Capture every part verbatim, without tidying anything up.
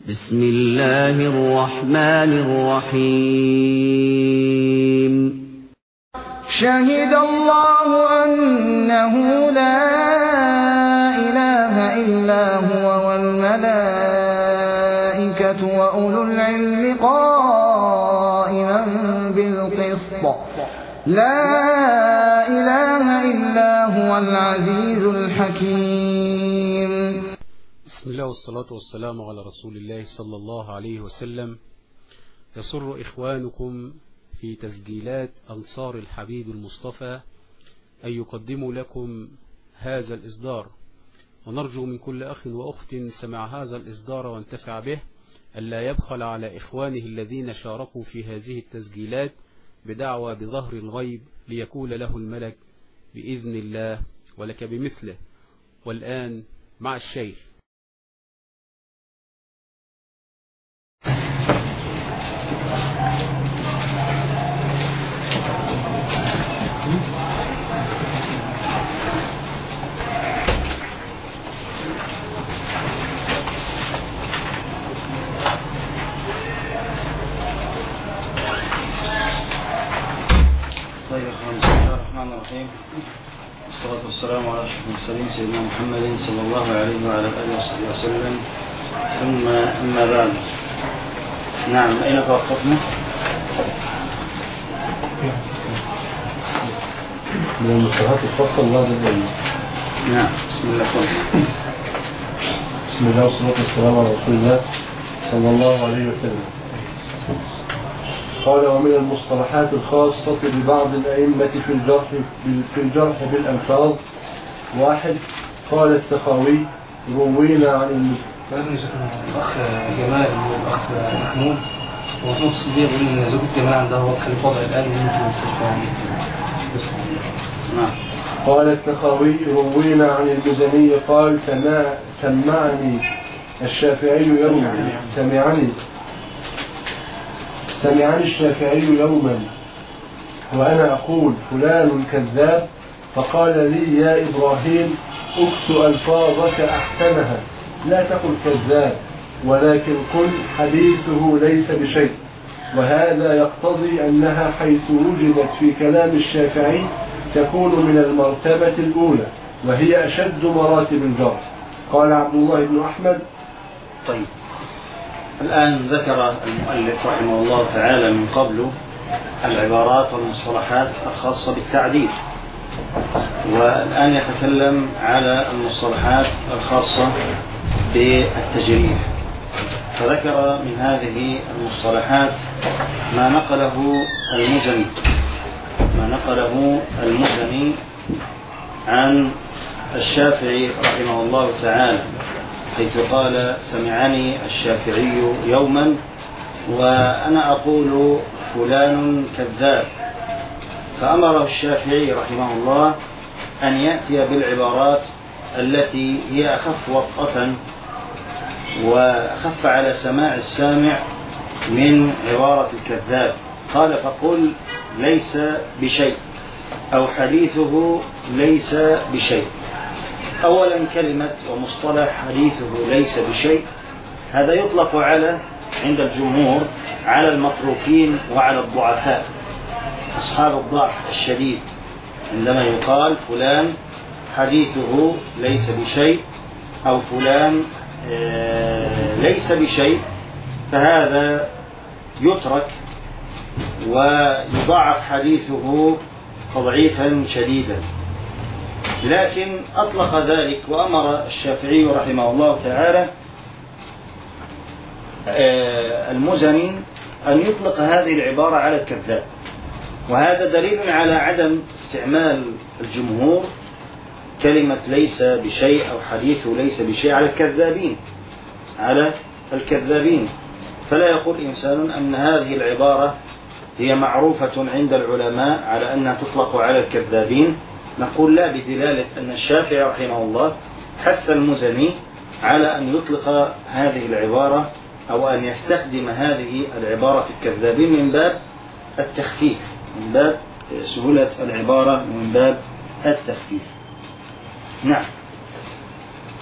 بسم الله الرحمن الرحيم. شهد الله أنه لا إله إلا هو والملائكة وأولو العلم قائما بالقسط لا إله إلا هو العزيز الحكيم. بسم الله والصلاة والسلام على رسول الله صلى الله عليه وسلم. يسر إخوانكم في تسجيلات أنصار الحبيب المصطفى أن يقدموا لكم هذا الإصدار، ونرجو من كل أخ وأخت سمع هذا الإصدار وانتفع به ألا يبخل على إخوانه الذين شاركوا في هذه التسجيلات بدعوى بظهر الغيب ليكون له الملك بإذن الله ولك بمثله. والآن مع الشيخ. بسم الله الرحمن الرحيم، والصلاة والسلام على أشرف المرسلين سيدنا محمد صلى الله عليه وعلى آله وصحبه وسلم، ثم أما بعد. نعم، أين توقفنا؟ من المصطلحات الخاصة بهذا العلم. نعم، بسم الله الرحمن الرحيم. بسم الله والصلاة والسلام على رسول الله صلى الله عليه وسلم. قال: ومن المصطلحات الخاصة ببعض الأئمة في الجرح في الجرح بالألفاظ: واحد، قال السخاوي: روينا عن المسلم. لازم يشوفنا الأخ جمال والأخ محمود ومحمود الصديق يقول إن زوج جمال عنده هو كان وضع الآن وممكن المستشفى. نعم. قال السخاوي: روينا عن المزني قال: سمع سمعني الشافعي يوما سمعني سمعني الشافعي يوما وأنا أقول فلان كذاب، فقال لي: يا إبراهيم، اكت ألفاظك أحسنها، لا تقل كذاب، ولكن قل حديثه ليس بشيء. وهذا يقتضي أنها حيث وجدت في كلام الشافعي تكون من المرتبة الأولى، وهي أشد مراتب الجرح. قال عبد الله بن أحمد. طيب، الآن ذكر المؤلف رحمه الله تعالى من قبل العبارات والمصطلحات الخاصة بالتعديل، والآن يتكلم على المصطلحات الخاصة بالتجريح. فذكر من هذه المصطلحات ما نقله المزني ما نقله المزني عن الشافعي رحمه الله تعالى، حيث قال: سمعني الشافعي يوما وأنا أقول فلان كذاب. فأمره الشافعي رحمه الله أن يأتي بالعبارات التي هي أخف وطأة وأخف على سماع السامع من عبارة الكذاب. قال: فقل ليس بشيء، أو حديثه ليس بشيء. أولا، كلمة ومصطلح حديثه ليس بشيء هذا يطلق على عند الجمهور على المتروكين وعلى الضعفاء، أصحاب الضعف الشديد. عندما يقال فلان حديثه ليس بشيء أو فلان ليس بشيء، فهذا يترك ويضعف حديثه تضعيفا شديدا. لكن أطلق ذلك وأمر الشافعي رحمه الله تعالى المزني أن يطلق هذه العبارة على الكذاب، وهذا دليل على عدم استعمال الجمهور كلمة ليس بشيء أو حديثه ليس بشيء على الكذابين على الكذابين فلا يقول إنسان أن هذه العبارة هي معروفة عند العلماء على أنها تطلق على الكذابين. نقول لا، بدلالة أن الشافعي رحمه الله حث المزني على أن يطلق هذه العبارة أو أن يستخدم هذه العبارة في الكذابين من باب التخفيف، من باب سهولة العبارة، من باب التخفيف. نعم.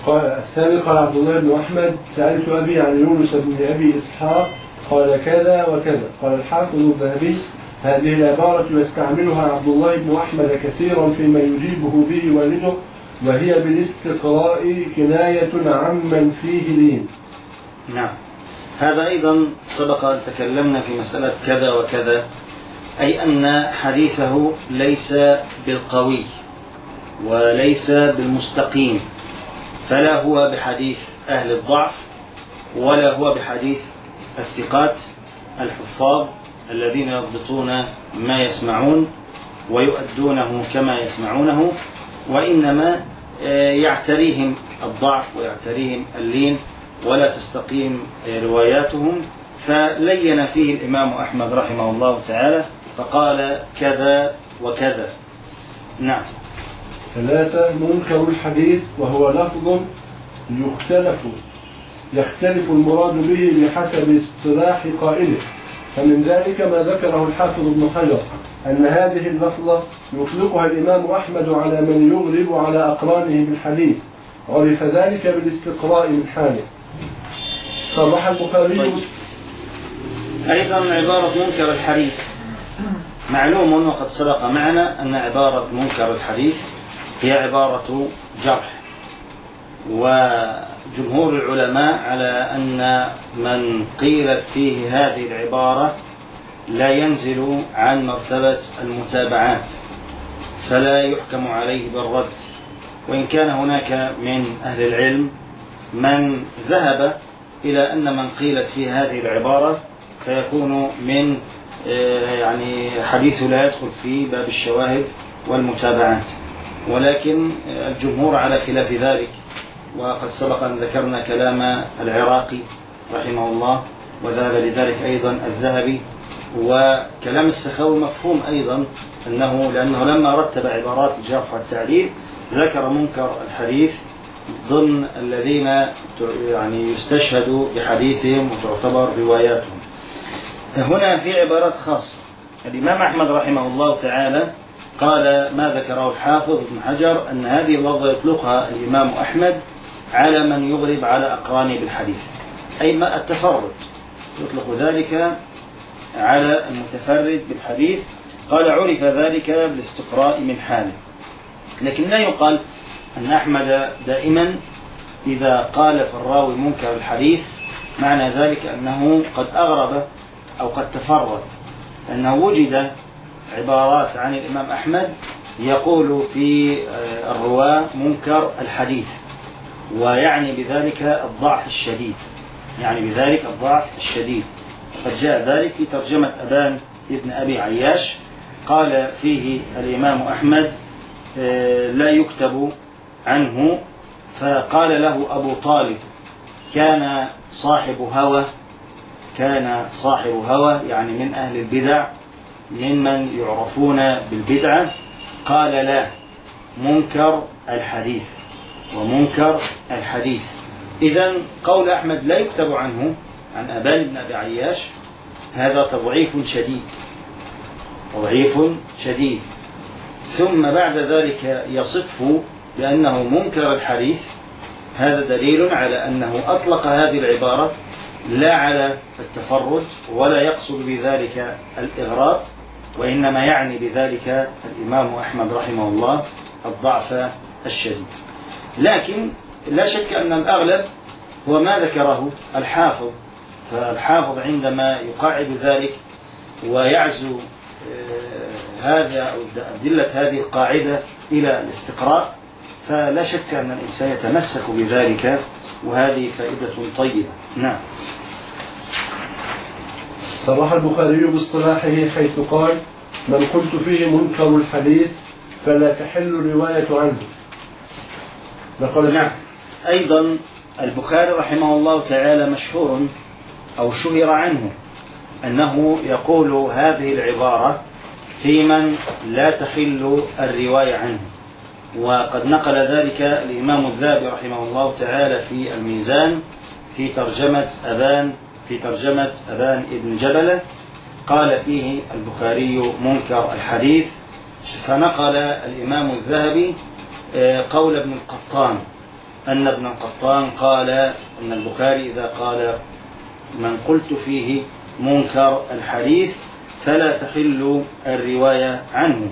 قال الثاني قال عبد الله بن أحمد سألت أبي عن يونس بن أبي إسحاق قال كذا وكذا. قال الحافظ الذهبي هذه العبارة يستعملها عبد الله بن أحمد كثيرا فيما يجيبه به والده، وهي بالاستقراء كناية عمن فيه لين. نعم، هذا أيضا سبق أن تكلمنا في مسألة كذا وكذا، أي أن حديثه ليس بالقوي وليس بالمستقيم، فلا هو بحديث أهل الضعف ولا هو بحديث الثقات الحفاظ الذين يضبطون ما يسمعون ويؤدونه كما يسمعونه، وإنما يعتريهم الضعف ويعتريهم اللين ولا تستقيم رواياتهم. فلين فيه الإمام أحمد رحمه الله تعالى فقال كذا وكذا. نعم. ثلاثة منكر الحديث وهو لفظ يختلف يختلف المراد به بحسب اصطلاح قائله، فمن ذلك ما ذكره الحافظ ابن حجر أن هذه اللفظة يطلقها الإمام أحمد على من يغلب على أقرانه بالحديث، عرف ذلك بالاستقراء من حاله. صرح البخاري. طيب. أيضا عبارة منكر الحديث معلوم وقد سبق معنا أن عبارة منكر الحديث هي عبارة جرح، وجمهور العلماء على أن من قيلت فيه هذه العبارة لا ينزل عن مرتبة المتابعات، فلا يحكم عليه بالرد، وإن كان هناك من أهل العلم من ذهب إلى أن من قيلت فيه هذه العبارة فيكون من يعني حديث لا يدخل في باب الشواهد والمتابعات، ولكن الجمهور على خلاف ذلك، وقد سبق أن ذكرنا كلام العراقي رحمه الله وذهب لذلك أيضا الذهبي، وكلام السخاوي مفهوم أيضا أنه لأنه لما رتب عبارات الجرح والتعديل ذكر منكر الحديث ضمن الذين يعني يستشهد بحديثهم وتعتبر رواياتهم. هنا في عبارات خاصة الإمام أحمد رحمه الله تعالى قال ما ذكره الحافظ ابن حجر أن هذه اللفظة يطلقها الإمام أحمد على من يغلب على أقرانه بالحديث، أي ما التفرد، يطلق ذلك على المتفرد بالحديث. قال عرف ذلك بالاستقراء من حاله، لكن لا يقال أن أحمد دائما إذا قال في الراوي منكر الحديث معنى ذلك أنه قد أغرب أو قد تفرد، لأنه وجد عبارات عن الإمام أحمد يقول في الرواة منكر الحديث، ويعني بذلك الضعف الشديد، يعني بذلك الضعف الشديد. قد جاء ذلك في ترجمة أبان ابن أبي عياش، قال فيه الإمام أحمد لا يكتب عنه، فقال له أبو طالب كان صاحب هوى، كان صاحب هوى يعني من أهل البدع ممن يعرفون بالبدعة، قال لا منكر الحديث ومنكر الحديث. إذن قول أحمد لا يكتب عنه عن أبان بن أبي عياش هذا تضعيف شديد، تضعيف شديد. ثم بعد ذلك يصفه بأنه منكر الحديث، هذا دليل على أنه أطلق هذه العبارة لا على التفرد ولا يقصد بذلك الإغراء، وإنما يعني بذلك الإمام أحمد رحمه الله الضعف الشديد. لكن لا شك أن الأغلب هو ما ذكره الحافظ، فالحافظ عندما يقاعد ذلك ويعزو هذا أو أدلة هذه القاعدة إلى الاستقراء، فلا شك أن الإنسان يتمسك بذلك، وهذه فائدة طيبة. نعم. صرح البخاري باصطلاحه حيث قال من قلت فيه منكر الحديث فلا تحل رواية عنه. نعم. أيضا البخاري رحمه الله تعالى مشهور أو شهر عنه أنه يقول هذه العبارة في من لا تحل الرواية عنه، وقد نقل ذلك الإمام الذهبي رحمه الله تعالى في الميزان في ترجمة أبان في ترجمة أبان ابن جبلة، قال فيه البخاري منكر الحديث، فنقل الإمام الذهبي قول ابن القطان أن ابن القطان قال أن البخاري إذا قال من قلت فيه منكر الحديث فلا تحل الرواية عنه.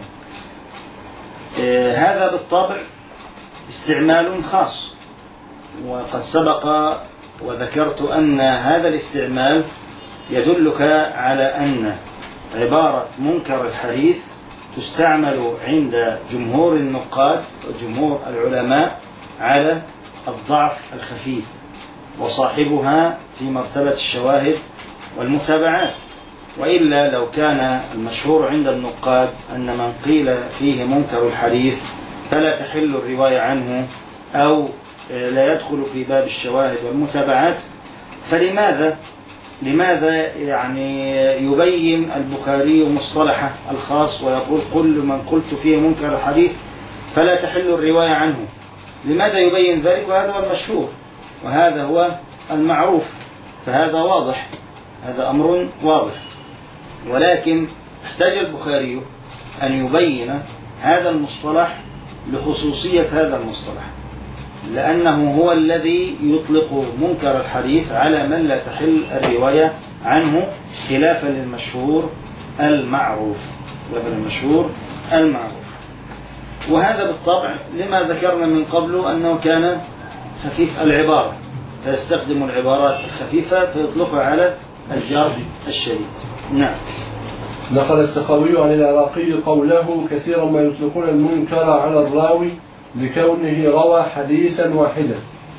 هذا بالطبع استعمال خاص، وقد سبق وذكرت أن هذا الاستعمال يدلك على أن عبارة منكر الحديث تستعمل عند جمهور النقاد وجمهور العلماء على الضعف الخفيف، وصاحبها في مرتبة الشواهد والمتابعات. وإلا لو كان المشهور عند النقاد أن من قيل فيه منكر الحديث فلا تحل الرواية عنه أو لا يدخل في باب الشواهد والمتابعات، فلماذا لماذا يعني يبين البخاري مصطلحه الخاص ويقول كل من قلت فيه منكر الحديث فلا تحل الرواية عنه؟ لماذا يبين ذلك؟ وهذا هو المشهور وهذا هو المعروف، فهذا واضح، هذا أمر واضح. ولكن احتاج البخاري أن يبين هذا المصطلح لخصوصية هذا المصطلح، لأنه هو الذي يطلق منكر الحديث على من لا تحل الرواية عنه، خلافا للمشهور المعروف خلافا للمشهور المعروف. وهذا بالطبع لما ذكرنا من قبل أنه كان خفيف العبارة، فيستخدم العبارات الخفيفة فيطلقها على الجار الشديد. نعم. نقل السخاوي عن العراقي قوله كثيرا ما يطلقون المنكر على الراوي لكونه روى حديثا واحدا.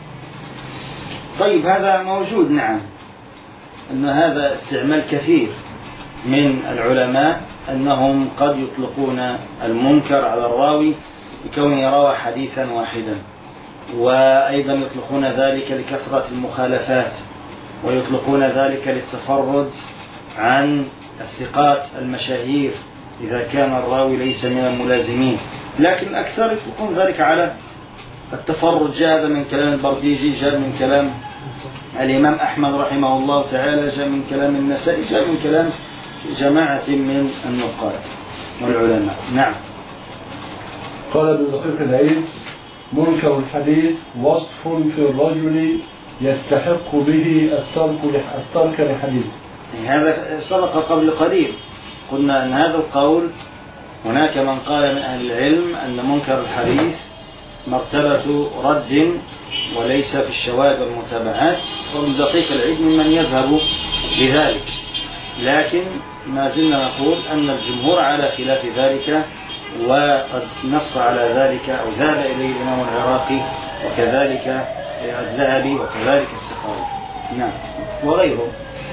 طيب هذا موجود، نعم، أن هذا استعمال كثير من العلماء أنهم قد يطلقون المنكر على الراوي لكونه روى حديثا واحدا، وأيضا يطلقون ذلك لكثرة المخالفات، ويطلقون ذلك للتفرد عن الثقات المشاهير إذا كان الراوي ليس من الملازمين. لكن الأكثر يطلقون ذلك على التفرد. جاء هذا من كلام البرديجي، جاء من كلام الإمام أحمد رحمه الله تعالى، جاء من كلام النسائي، جاء من كلام جماعة من النقاد والعلماء. نعم. قال ابن دقيق العيد منكر الحديث وصف في الرجل يستحق به الترك لحديث. هذا سبق قبل قليل، قلنا أن هذا القول هناك من قال من أهل العلم أن منكر الحديث مرتبة رد وليس في الشواهد والمتابعات، وابن دقيق العيد ممن يذهب بذلك، لكن ما زلنا نقول أن الجمهور على خلاف ذلك، وقد نص على ذلك أو ذهب إليه الإمام العراقي وكذلك الذهبي وكذلك السخاوي. نعم. وغيره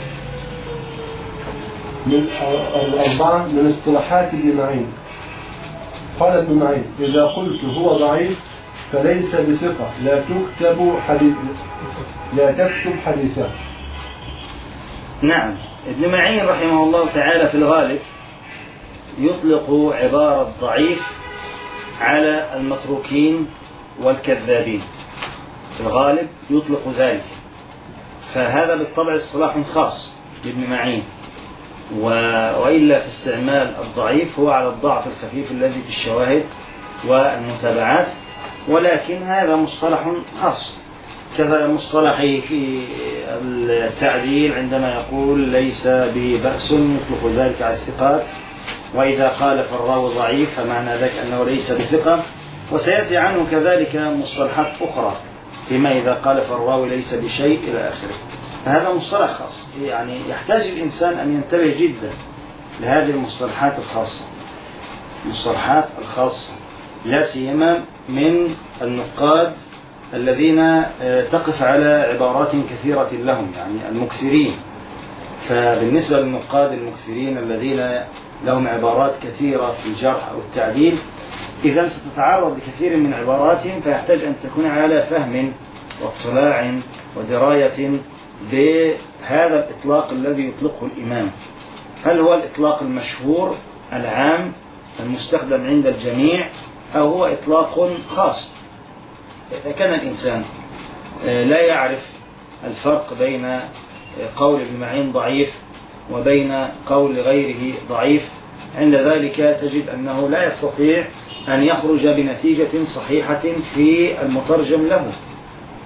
من الأربعة من اصطلاحات ابن معين. قال ابن معين إذا قلت هو ضعيف فليس بثقة لا تكتب حديث لا تكتب حديثا. نعم. ابن معين رحمه الله تعالى في الغالب يطلق عبارة ضعيف على المتروكين والكذابين، في الغالب يطلق ذلك، فهذا بالطبع اصطلاح خاص لابن معين. وإلا في استعمال الضعيف هو على الضعف الخفيف الذي في الشواهد والمتابعات، ولكن هذا مصطلح خاص، كذا مصطلح في التعديل عندما يقول ليس ببأس يطلق ذلك على الثقات، وإذا قال فالراوي ضعيف فمعنى ذلك أنه ليس بثقة. وسيأتي عنه كذلك مصطلحات أخرى فيما إذا قال فالراوي ليس بشيء إلى آخره. فهذا مصطلح خاص، يعني يحتاج الإنسان أن ينتبه جدا لهذه المصطلحات الخاصة، المصطلحات الخاصة لا سيما من النقاد الذين تقف على عبارات كثيرة لهم، يعني المكثرين. فبالنسبة للنقاد المكثرين الذين لهم عبارات كثيرة في الجرح أو التعديل، إذا ستتعرض لكثير من عباراتهم، فيحتاج أن تكون على فهم واطلاع ودراية بهذا الإطلاق الذي يطلقه الإمام. هل هو الإطلاق المشهور العام المستخدم عند الجميع، أو هو إطلاق خاص؟ إذا كان الإنسان لا يعرف الفرق بين قول ابن معين ضعيف وبين قول غيره ضعيف، عند ذلك تجد أنه لا يستطيع أن يخرج بنتيجة صحيحة في المترجم له،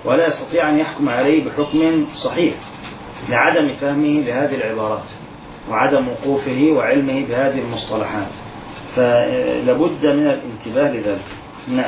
ولا يستطيع أن يحكم عليه بحكم صحيح لعدم فهمه لهذه العبارات وعدم وقوفه وعلمه بهذه المصطلحات، فلابد من الانتباه لذلك. نعم.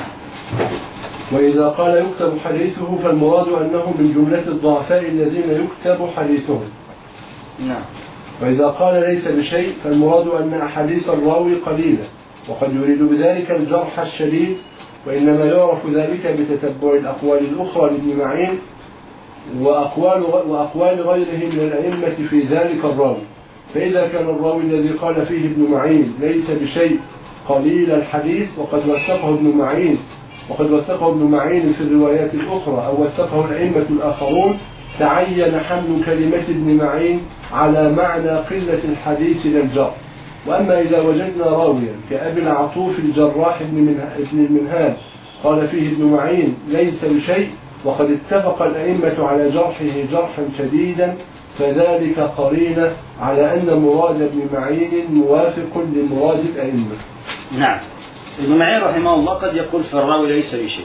وإذا قال يكتب حديثه فالمراد أنه من جملة الضعفاء الذين يكتب حديثهم. نعم. وإذا قال ليس بشيء فالمراد أن أحاديث الراوي قليلة، وقد يريد بذلك الجرح الشديد، وإنما يعرف ذلك بتتبع الأقوال الأخرى لابن معين وأقوال, وأقوال غيره من الأئمة في ذلك الراوي. فإذا كان الراوي الذي قال فيه ابن معين ليس بشيء قليل الحديث وقد وثقه ابن معين وقد وثقه ابن معين في الروايات الأخرى أو وثقه الأئمة الآخرون، تعين حمل كلمة ابن معين على معنى قلة الحديث للجرح. وأما إذا وجدنا راويا كأبي العطوف الجراح ابن المنهال قال فيه ابن معين ليس بشيء وقد اتفق الأئمة على جرحه جرحا شديدا، فذلك قرينة على أن مراد ابن معين موافق لمراد الأئمة. نعم. ابن معين رحمه الله قد يقول في الراوي ليس بشيء،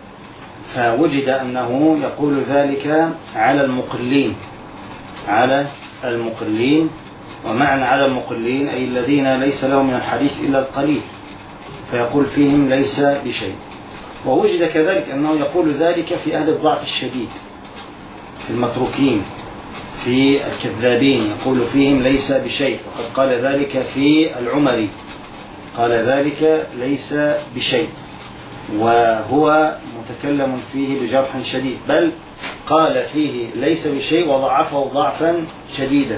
فوجد أنه يقول ذلك على المقلين على المقلين ومعنى على المقلين أي الذين ليس لهم من الحديث إلا القليل، فيقول فيهم ليس بشيء. ووجد كذلك أنه يقول ذلك في أهل الضعف الشديد، في المتروكين، في الكذابين، يقول فيهم ليس بشيء، وقد قال ذلك في العمري، قال ذلك ليس بشيء، وهو متكلم فيه بجرح شديد، بل قال فيه ليس بشيء وضعفه ضعفا شديدا.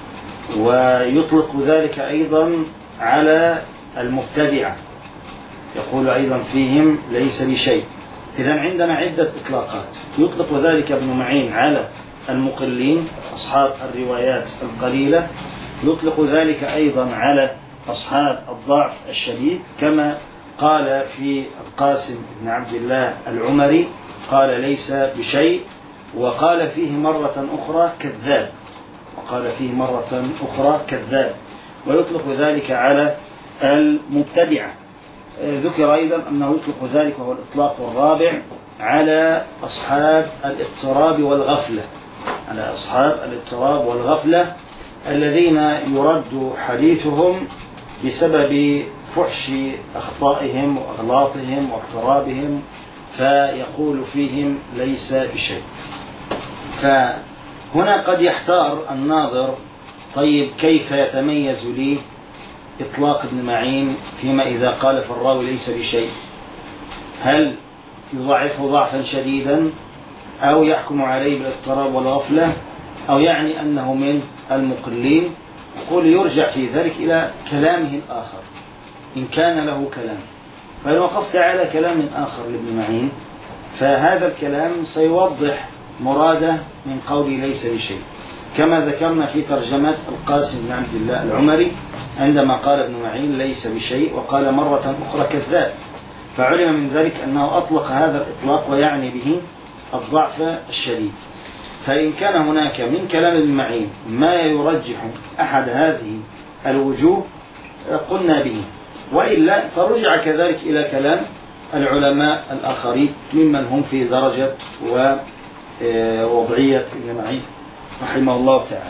ويطلق ذلك أيضا على المبتدعة، يقول أيضا فيهم ليس بشيء. إذن عندنا عدة إطلاقات، يطلق ذلك ابن معين على المقلين أصحاب الروايات القليلة، يطلق ذلك أيضا على أصحاب الضعف الشديد، كما قال في القاسم بن عبد الله العمري قال ليس بشيء، وقال فيه مرة أخرى كذاب، وقال فيه مرة أخرى كذاب. ويطلق ذلك على المبتدعة. ذكر أيضا أنه يطلق ذلك وهو الإطلاق الرابع على أصحاب الاضطراب والغفلة، على أصحاب الاضطراب والغفلة الذين يرد حديثهم بسبب فحش أخطائهم وأغلاطهم واضطرابهم، فيقول فيهم ليس بشيء. فهنا قد يحتار الناظر، طيب كيف يتميز لي إطلاق ابن معين فيما إذا قال في الراوي ليس بشيء؟ هل يضعفه ضعفا شديدا أو يحكم عليه بالاضطراب والغفلة أو يعني أنه من المقلين؟ يقول يرجع في ذلك إلى كلامه الآخر إن كان له كلام. فإن وقفت على كلام آخر لابن معين فهذا الكلام سيوضح مراده من قول ليس بشيء، كما ذكرنا في ترجمة القاسم بن عبد الله العمري عندما قال ابن معين ليس بشيء وقال مرة أخرى كذاب، فعلم من ذلك أنه أطلق هذا الإطلاق ويعني به الضعف الشديد. فإن كان هناك من كلام ابن معين ما يرجح أحد هذه الوجوه قلنا به، وإلا فرجع كذلك إلى كلام العلماء الآخرين ممن هم في درجة ووضعية ابن معين رحمه الله تعالى.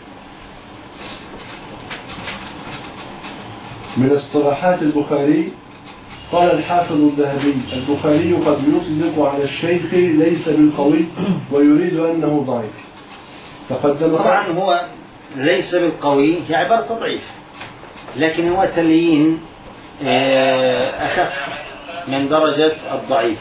من اصطلاحات البخاري قال الحافظ الذهبي البخاري قد يطلق على الشيخ ليس بالقوي ويريد أنه ضعيف. تقدم طبعا هو ليس بالقوي هي عبارة تضعيف، لكن هو تليين أخف من درجة الضعيف،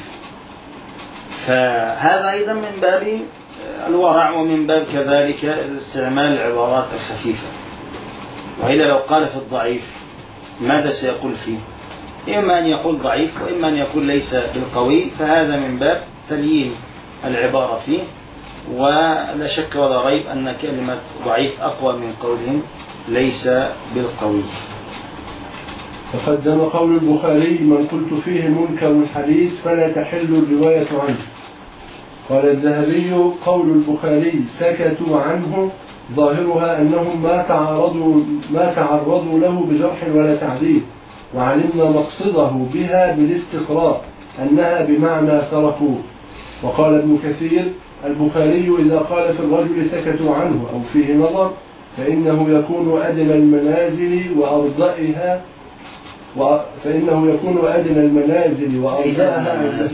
فهذا أيضا من باب الورع ومن باب كذلك استعمال العبارات الخفيفة. وإلا لو قال في الضعيف ماذا سيقول فيه؟ إما أن يقول ضعيف وإما أن يقول ليس بالقوي، فهذا من باب تليين العبارة فيه. ولا شك ولا ريب أن كلمة ضعيف أقوى من قولهم ليس بالقوي. تقدم قول البخاري من قلت فيه منكر الحديث فلا تحل الرواية عنه. قال الذهبي قول البخاري سكتوا عنه ظاهرها أنهم ما تعرضوا, ما تعرضوا له بجرح ولا تعديل، وعلمنا مقصده بها بالاستقراء أنها بمعنى تركوه. وقال ابن كثير: البخاري إذا قال في الرجل سكتوا عنه أو فيه نظر فإنه يكون أدنى المنازل وأرضائها فإنه يكون أدنى المنازل وأرضائها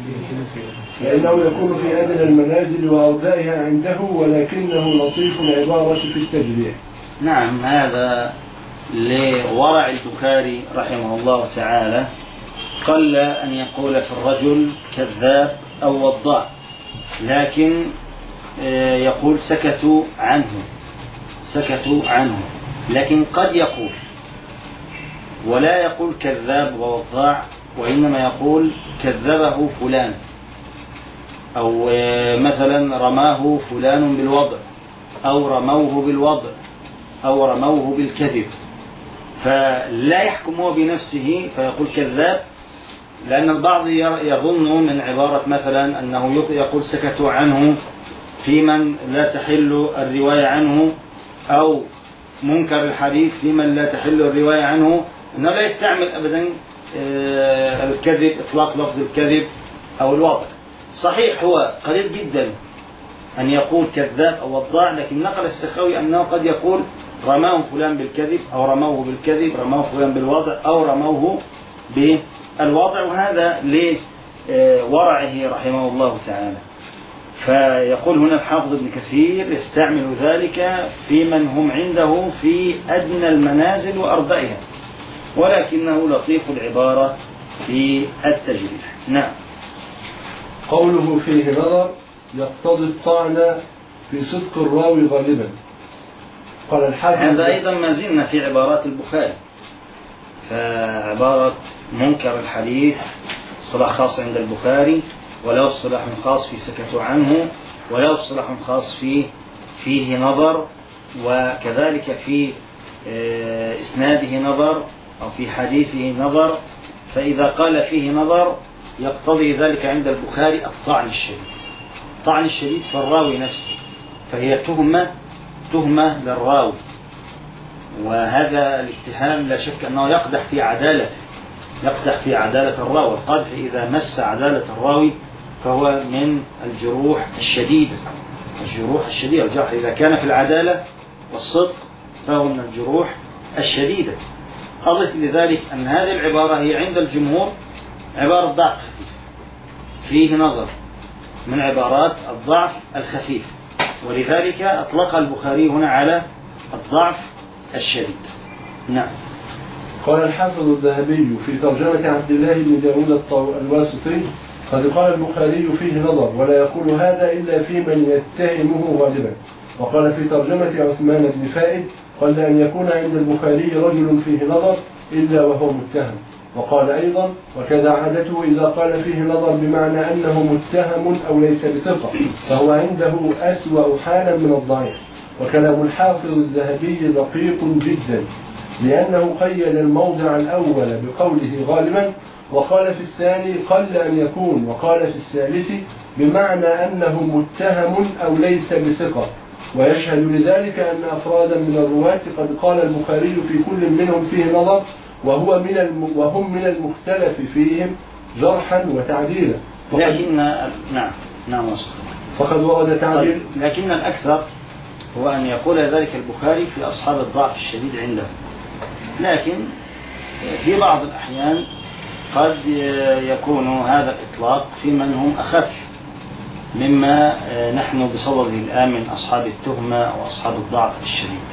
فإنه يكون في أدنى المنازل وأرضائها عنده، ولكنه لطيف العبارة في التجريح. نعم، هذا لورع البخاري رحمه الله تعالى، قل أن يقول في الرجل كذاب أو وضاع، لكن يقول سكتوا عنه سكتوا عنه لكن قد يقول، ولا يقول كذاب ووضاع، وإنما يقول كذبه فلان، أو مثلا رماه فلان بالوضع، أو رموه بالوضع، أو رموه بالكذب، فلا يحكم هو بنفسه فيقول كذاب، لأن البعض يظن من عبارة مثلا أنه يقول سكتوا عنه في من لا تحل الرواية عنه، أو منكر الحديث في من لا تحل الرواية عنه، أنه لا يستعمل أبدا الكذب، إطلاق لفظ الكذب أو الوضع. صحيح هو قليل جدا أن يقول كذاب أو وضاع، لكن نقل السخاوي أنه قد يقول رماه فلان بالكذب، أو رموه بالكذب، رماه فلان بالوضع، أو رموه بالوضع، وهذا لورعه رحمه الله تعالى. فيقول هنا الحافظ ابن كثير يستعمل ذلك في من هم عنده في أدنى المنازل وأرضائها، ولكنه لطيف العبارة في التجريح. نعم. قوله فيه نظر يقتضي الطعن في صدق الراوي غالبا. قال الحافظ هذا أيضا ما زلنا في عبارات البخاري، فعبارة منكر الحديث اصطلاح خاص عند البخاري، وله اصطلاح خاص في سكتوا عنه، وله اصطلاح خاص في فيه نظر، وكذلك في إسناده نظر أو في حديثه نظر. فإذا قال فيه نظر يقتضي ذلك عند البخاري الطعن الشديد، الطعن الشديد في الراوي نفسه، فهي تهمة تهمة للراوي، وهذا الاتهام لا شك أنه يقدح في عدالته، يقدح في عدالة الراوي. القدح إذا مس عدالة الراوي فهو من الجروح الشديدة، الجروح الشديدة. الجرح إذا كان في العدالة والصدق فهو من الجروح الشديدة. أضف لذلك أن هذه العبارة هي عند الجمهور عبارة ضعف خفيف، فيه نظر، من عبارات الضعف الخفيف، ولذلك أطلق البخاري هنا على الضعف الشديد. نعم. قال الحافظ الذهبي في ترجمة عبد الله بن داود الواسطي: قد قال البخاري فيه نظر، ولا يقول هذا إلا في من يتهمه غالبا. وقال في ترجمة عثمان بن فائد: قل أن يكون عند البخاري رجل فيه نظر إلا وهو متهم. وقال أيضا: وكذا عادته إذا قال فيه نظر بمعنى أنه متهم أو ليس بثقة، فهو عنده أسوأ حالا من الضعيف. وكلام الحافظ الذهبي دقيق جدا، لأنه قيد الموضع الأول بقوله غالبا، وقال في الثاني قل أن يكون، وقال في الثالث بمعنى أنه متهم أو ليس بثقة. ويشهد لذلك أن أفرادا من الرواة قد قال البخاري في كل منهم فيه نظر، وهو من الم... وهم من المختلف فيهم جرحا وتعديلا. لكن نعم نعم فقد ورد تعديل. طيب. لكن الأكثر هو أن يقول ذلك البخاري في أصحاب الضعف الشديد عنده، لكن في بعض الأحيان قد يكون هذا الإطلاق في من هم أخف مما نحن بصدده الآن من أصحاب التهمة أو أصحاب الضعف الشديد.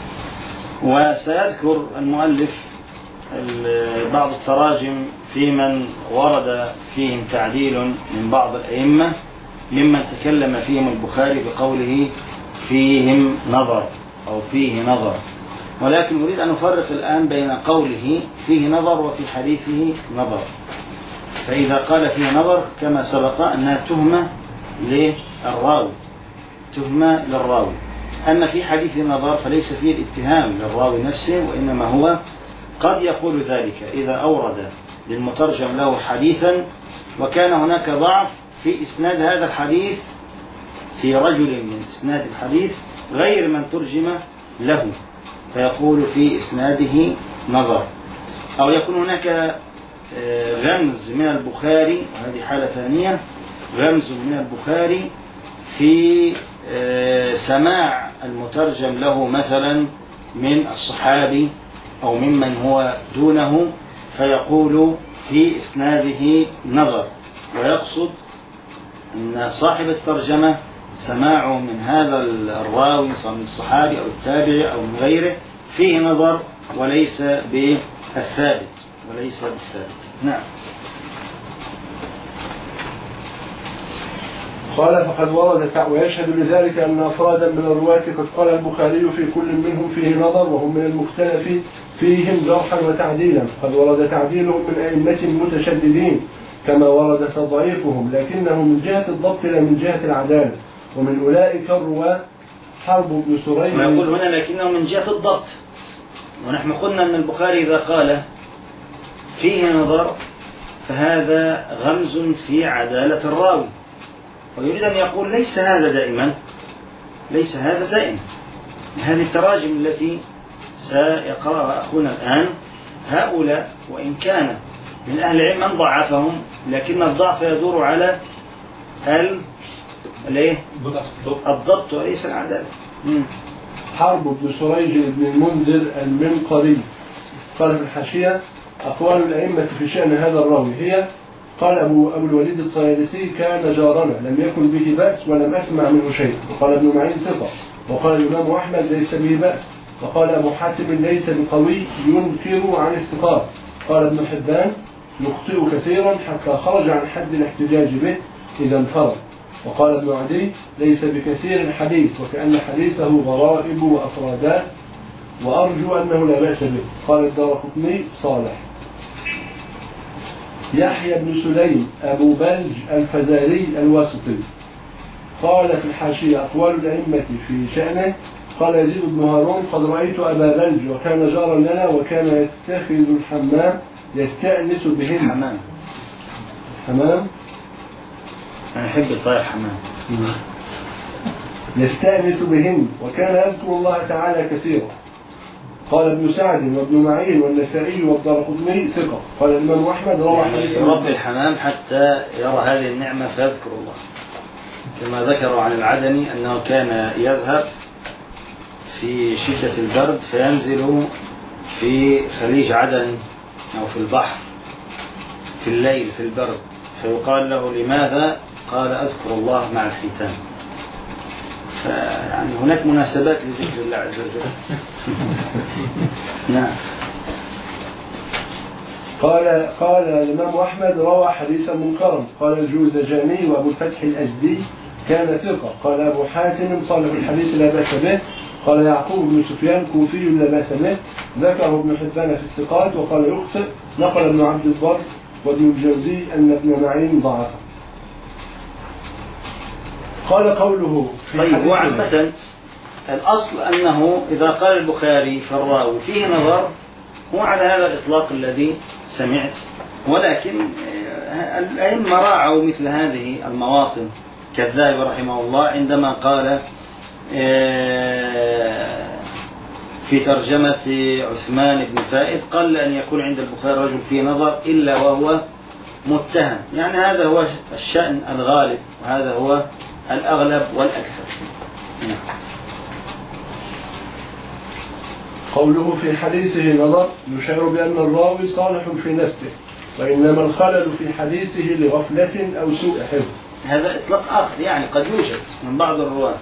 وسيذكر المؤلف بعض التراجم في من ورد فيهم تعديل من بعض الأئمة ممن تكلم فيهم البخاري بقوله فيهم نظر أو فيه نظر، ولكن أريد أن أفرق الآن بين قوله فيه نظر وفي حديثه نظر. فإذا قال فيه نظر كما سبق أنها تهمة للراوي، تهمة للراوي. أما في حديث النظر فليس فيه الاتهام للراوي نفسه، وإنما هو قد يقول ذلك إذا أورد للمترجم له حديثا وكان هناك ضعف في إسناد هذا الحديث، في رجل من إسناد الحديث غير من ترجم له، فيقول في إسناده نظر. أو يكون هناك غمز من البخاري، وهذه حالة ثانية، غمز من البخاري في سماع المترجم له مثلا من الصحابي أو ممن هو دونه، فيقول في إسناده نظر، ويقصد أن صاحب الترجمة سماعه من هذا الراوي سواء من الصحابي أو التابعي أو من غيره فيه نظر وليس بالثابت وليس بالثابت. نعم. قال فقد ورد ويشهد لذلك أن أفرادا من الرواة قد قال البخاري في كل منهم فيه نظر، وهم من المختلف فيهم جرحا وتعديلا. قد ورد تعديلهم من أئمة متشددين كما ورد تضعيفهم، لكنه من جهة الضبط لا من جهة العدالة. ومن أولئك الرواة حرب بن سريج. ويقول هنا لكنه من جهة الضبط، ونحن قلنا أن البخاري إذا قال فيه نظر فهذا غمز في عدالة الراوي، ويريد أن يقول ليس هذا دائما ليس هذا دائما. هذه التراجم التي سيقرأها أخونا الآن هؤلاء وإن كان من أهل العلم من ضعفهم، لكن الضعف يدور على الضبط وليس العدالة. حرب بن سريج بن المنذر المنقري قال في الحاشية: أقوال الأئمة في شأن هذا الراوي هي: قال أبو, أبو الوليد الطيالسي: كان جارنا لم يكن به بأس ولم أسمع منه شيء. وقال ابن معين: ثقة. وقال الإمام أحمد: ليس به بأس. وقال أبو حاتم: ليس بقوي ينكر عن الثقات. قال ابن حبان: يخطئ كثيرا حتى خرج عن حد الاحتجاج به إذا انفرد. وقال ابن عدي: ليس بكثير الحديث وكأن حديثه غرائب وأفرادات، وأرجو أنه لا بأس به. قال الدارقطني: صالح. يحيى بن سليم أبو بلج الفزاري الواسطي قال في الحاشية: أقوال الأئمة في شأنه. قال يزيد بن هارون: قد رأيت أبا بلج وكان جارا لنا وكان يتخذ الحمام يستأنس بهن. حمام حمام أنا أحب الطائر حمام. يستأنس بهن وكان يذكر الله تعالى كثيرا. قال ابن سعد وابن معين والنسائي والدارقطني ثقة. قال الإمام أحمد: روى حديث رب الحمام حتى يرى هذه النعمة فيذكر الله، كما ذكروا عن العدني أنه كان يذهب في شدة البرد فينزل في خليج عدن أو في البحر في الليل في البرد، فيقال له: لماذا؟ قال: أذكر الله مع الحيتان. فيعني هناك مناسبات لذكر الله عز وجل. نعم. قال قال الإمام أحمد: روى حديثا منكرا. قال الجوزجاني وأبو الفتح الأزدي: كان ثقة. قال أبو حاتم: صالح الحديث لا بأس به. قال يعقوب بن سفيان: كوفي لا بأس به. ذكره ابن حبان في الثقات. وقال يخطئ. نقل ابن عبد البر وابن الجوزي أن ابن معين ضعفه. قال قوله في طيب، وعامة الأصل أنه إذا قال البخاري فالراوي فيه نظر هو على هذا الإطلاق الذي سمعت، ولكن الأئمة راعوا مثل هذه المواطن كالذهبي رحمه الله عندما قال في ترجمة عثمان بن فائد: قل أن يكون عند البخاري رجل فيه نظر إلا وهو متهم. يعني هذا هو الشأن الغالب وهذا هو الأغلب والأكثر. قوله في حديثه نظر يشعر بأن الراوي صالح في نفسه، وإنما الخلل في حديثه لغفلة أو سوء حفظ. هذا إطلاق آخر، يعني قد يوجد من بعض الرواة.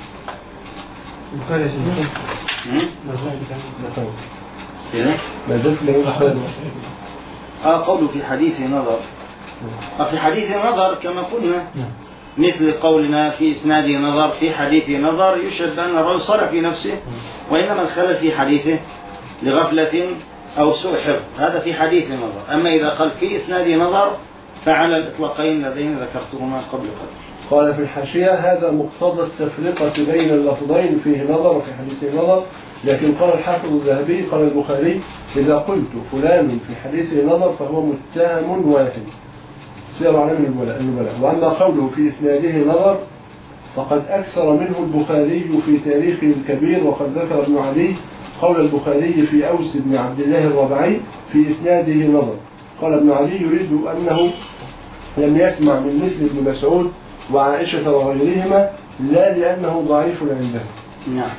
آه قوله في حديثه نظر، في حديثه نظر كما قلنا، مثل قولنا في إسناده نظر، في حديثه نظر، يشعر بأن الرجل صالح في نفسه، وإنما الخلل في حديثه لغفلة أو سوء حفظ. هذا في حديثه نظر. أما إذا قال في إسناده نظر فعلى الإطلاقين اللذين ذكرتهما قبل قليل. قال في الحاشية: هذا مقتضى التفرقة بين اللفظين فيه نظر وفي حديثه نظر. لكن قال الحافظ الذهبي: قال البخاري: إذا قلت فلان في حديثه نظر فهو متهم واحد. سير علم النبلاء. وأما قوله في إسناده نظر فقد أكثر منه البخاري في تاريخه الكبير. وقد ذكر ابن عدي قول البخاري في أوس بن عبد الله الربعي في إسناده نظر. قال ابن عدي: يريد أنه لم يسمع من مثل ابن مسعود وعائشة وغيرهما، لا لأنه ضعيف عندهم. نعم.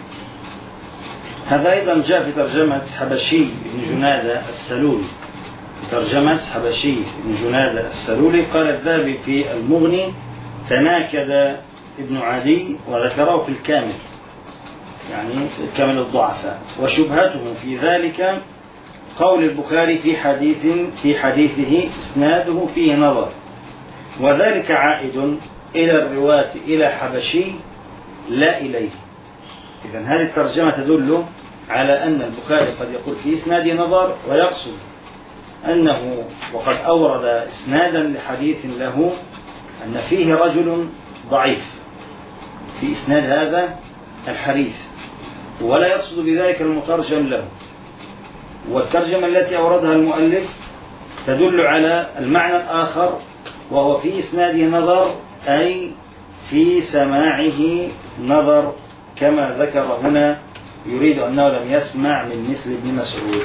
هذا أيضا جاء في ترجمة حبشي بن جنادة السلولي. في ترجمة حبشي بن جنادة السلولي قال الذهبي في المغني: تناكد ابن عدي وذكره في الكامل، يعني الكامل الضعفاء. وشبهته في ذلك قول البخاري في حديث في حديثه إسناده فيه نظر، وذلك عائد إلى الرواة إلى حبشي لا إليه. إذن هذه الترجمة تدل على أن البخاري قد يقول في إسناد نظر، ويقصد أنه وقد أورد إسنادا لحديث له أن فيه رجل ضعيف في إسناد هذا الحديث، ولا يقصد بذلك المترجم له. والترجمة التي أوردها المؤلف تدل على المعنى الآخر، وهو في إسناده نظر، أي في سماعه نظر، كما ذكر هنا يريد أنه لم يسمع من مثل ابن مسعود.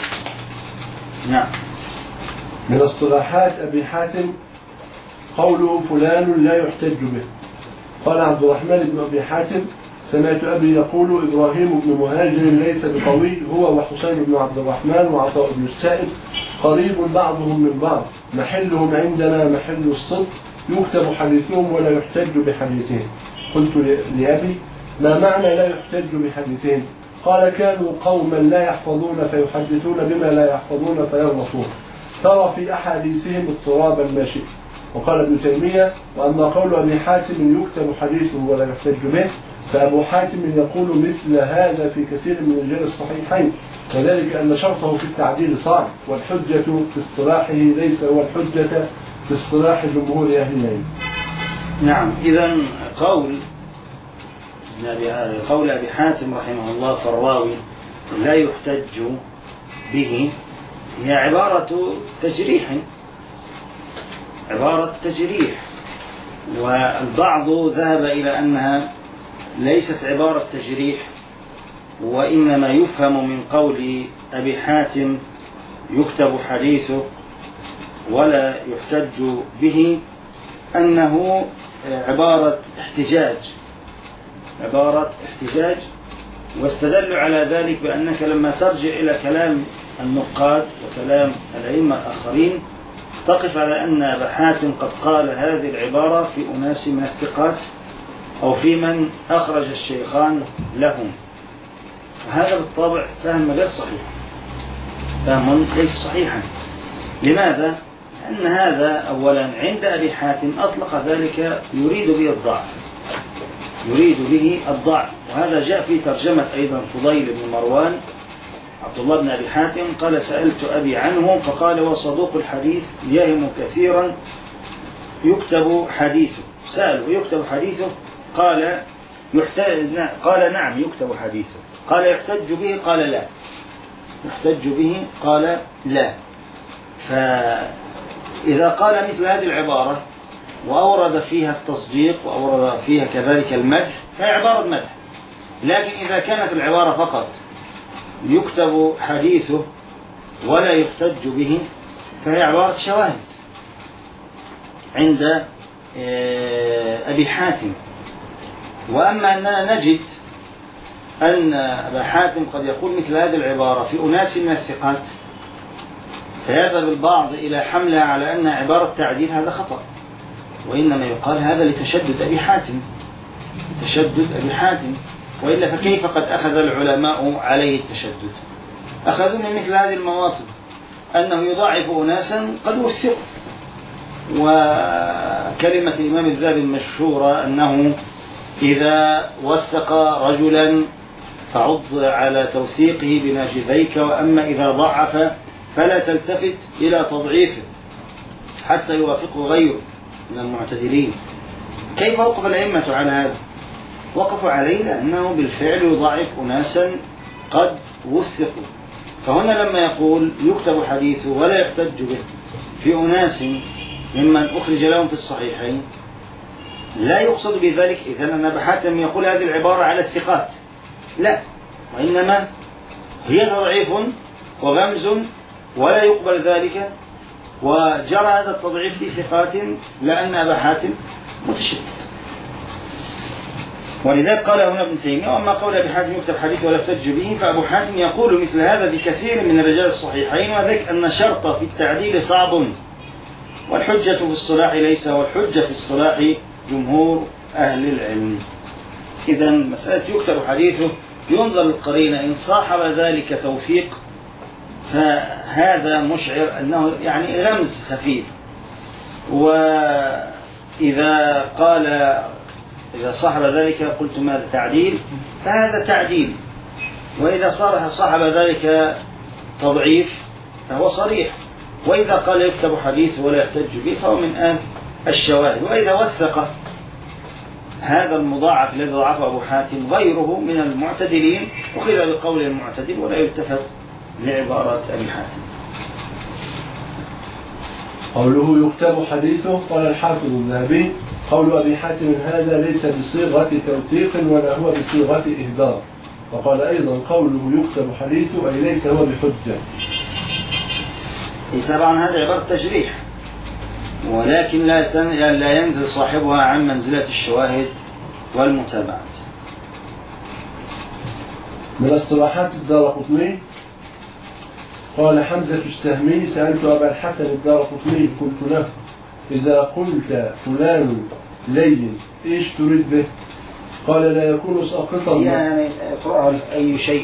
نعم. من اصطلاحات أبي حاتم قوله فلان لا يحتج به. قال عبد الرحمن بن أبي حاتم: سمعت أبي يقول إبراهيم بن مهاجر ليس بقوي، هو وحسين بن عبد الرحمن وعطاء بن السائب قريب بعضهم من بعض، محلهم عندنا محل الصدق، يكتب حديثهم ولا يحتج بحديثهم. قلت لأبي: ما معنى لا يحتج بحديثهم؟ قال: كانوا قوما لا يحفظون فيحدثون بما لا يحفظون فيغلطون، ترى في أحاديثهم اضطرابا ما شئت. وقال ابن تيمية: وأما قول أبي حاتم يكتب حديثه ولا يحتج به، فأبو حاتم يقول مثل هذا في كثير من رجال الصحيحين، وذلك أن شرطه في التعديل صعب، والحجة في اصطلاحه ليس هو الحجة في اصطلاح جمهور أهل العلم. نعم. إذن قول قول أبي حاتم رحمه الله فالراوي لا يحتج به هي عبارة تجريح، عبارة تجريح، والبعض ذهب إلى أنها ليست عبارة تجريح، وإنما يفهم من قول أبي حاتم يكتب حديثه ولا يحتج به أنه عبارة احتجاج، عبارة احتجاج. واستدلوا على ذلك بأنك لما ترجع إلى كلام النقاد وكلام الأئمة الآخرين تقف على أن أبا حاتم قد قال هذه العبارة في أناس من الثقات أو في من أخرج الشيخان لهم. هذا بالطبع فهم غير صحيح، فهم ليس صحيحا. لماذا؟ لأن هذا أولا عند أبي حاتم أطلق ذلك يريد به الضعف، يريد به الضعف. وهذا جاء في ترجمة أيضا فضيل بن مروان عبد الله بن أبي حاتم قال: سألت أبي عنه فقال: وصدوق الحديث يهم كثيرا يكتب حديثه. سأله: يكتب حديثه؟ قال يحتج قال نعم يكتب حديثه. قال: يحتج به؟ قال لا. يحتج به؟ قال لا. فإذا قال مثل هذه العبارة وأورد فيها التصديق وأورد فيها كذلك المدح فهي عبارة مدح، لكن إذا كانت العبارة فقط يكتب حديثه ولا يحتج به فهي عبارة شواهد عند أبي حاتم. وأما أننا نجد أن أبا حاتم قد يقول مثل هذه العبارة في أناس من الثقات فيذهب البعض إلى حملها على أنها عبارة تعديل، هذا خطأ، وإنما يقال هذا لتشدد أبي حاتم، تشدد أبي حاتم. وإلا فكيف قد أخذ العلماء عليه التشدد؟ أخذوا من مثل هذه المواطن أنه يضاعف أناسا قد وثقوا. وكلمة الإمام الذهبي المشهورة أنه إذا وثق رجلا فعض على توثيقه بناجذيك، وأما إذا ضعف فلا تلتفت إلى تضعيفه حتى يوافقه غيره من المعتدلين. كيف وقف الأئمة على هذا؟ وقفوا عليه لأنه بالفعل يضعف أناسا قد وثقوا. فهنا لما يقول يكتب حديثه ولا يحتج به في أناس ممن أخرج لهم في الصحيحين لا يقصد بذلك إذن أن أبا حاتم يقول هذه العبارة على الثقات، لا، وإنما هي تضعيف وغمز ولا يقبل ذلك وجرى هذا التضعيف في ثقات لأن أبا حاتم متشدد. ولذلك قال هنا ابن تيمية: وأما قول أبي حاتم يكتب حديث ولا يحتج به، فأبو حاتم يقول مثل هذا بكثير من رجال الصحيحين، وذلك أن شرط في التعديل صعب، والحجة في الصلاح ليس، والحجة في الصلاح جمهور أهل العلم. إذا مسألة يكتب حديثه ينظر القرينة، إن صاحب ذلك توفيق فهذا مشعر أنه يعني رمز خفيف، وإذا قال إذا صاحب ذلك قلت ماذا تعديل، فهذا تعديل، وإذا صار صاحب ذلك تضعيف فهو صريح، وإذا قال يكتب حديث ولا يحتج به فهو من آن الشواهد. وإذا وثق هذا المضاعف الذي ضعفه أبو حاتم غيره من المعتدلين أخذ بقول المعتدل ولا يلتفت لعبارات أبي حاتم. قوله يكتب حديثه، قال الحافظ الذهبي: قول أبي حاتم هذا ليس بصيغة توثيق ولا هو بصيغة إهدار. وقال أيضا: قوله يكتب حديثه أي ليس هو بحجة. طبعا هذا عبارة تجريح، ولكن لا لا ينزل صاحبها عن منزلة الشواهد والمتابعات. من اصطلاحات الدارقطني قال حمزة السهمي: سألت أبا الحسن الدارقطني قلت له: إذا قلت فلان لين إيش تريد به؟ قال: لا يكون ساقطا. يعني اقرأ أي شيء.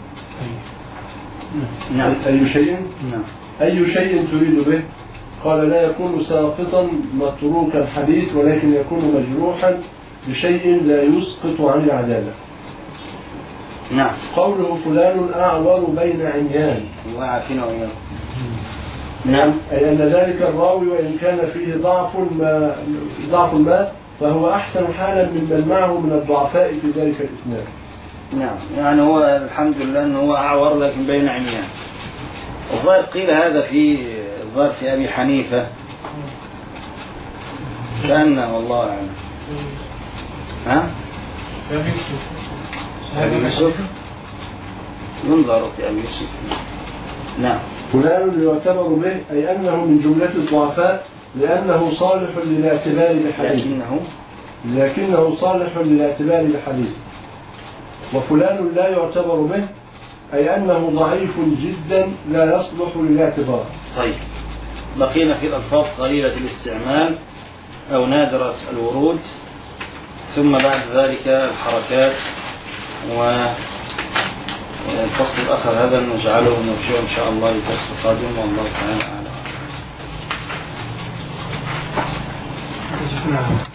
نعم. أي شيء؟ نعم. أي شيء تريد به؟ قال: لا يكون ساقطا متروك الحديث، ولكن يكون مجروحا بشيء لا يسقط عن العدالة. نعم. قوله فلان أعور بين عميان، وعافنا وإياه. نعم، أي أن ذلك الراوي وإن كان فيه ضعف ما ضعف ما فهو أحسن حالا ممن معه من الضعفاء في ذلك الإسناد. نعم، يعني هو الحمد لله أنه هو أعور لكن بين عميان. الظاهر قيل هذا في الظاهر في أبي حنيفة كأنه والله أعلم. ها؟ أبي يوسف ينظر في أبي يوسف. نعم. فلان يعتبر به أي أنه من جملة الضعفاء لأنه صالح للاعتبار بحديث، لكنه لكنه صالح للاعتبار بحديث. وفلان لا يعتبر به أي أنه ضعيف جدا لا يصلح للاعتبار. طيب، بقينا في الألفاظ قليلة الاستعمال أو نادرة الورود، ثم بعد ذلك الحركات، والفصل الآخر هذا نجعله نرجع إن شاء الله للدرس القادم، والله تعالى أعلم.